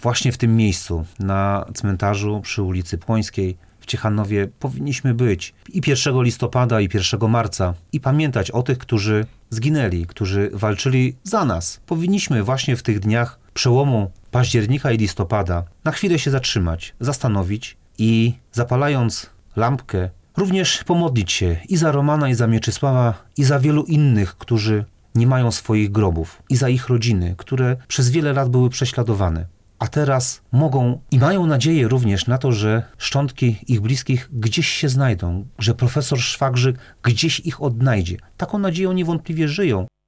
właśnie w tym miejscu, na cmentarzu przy ulicy Płońskiej w Ciechanowie powinniśmy być i 1 listopada, i 1 marca i pamiętać o tych, którzy zginęli, którzy walczyli za nas. Powinniśmy właśnie w tych dniach przełomu października i listopada na chwilę się zatrzymać, zastanowić i zapalając lampkę, również pomodlić się i za Romana, i za Mieczysława, i za wielu innych, którzy nie mają swoich grobów, i za ich rodziny, które przez wiele lat były prześladowane. A teraz mogą i mają nadzieję również na to, że szczątki ich bliskich gdzieś się znajdą, że profesor Szwagrzyk gdzieś ich odnajdzie. Taką nadzieją niewątpliwie żyją.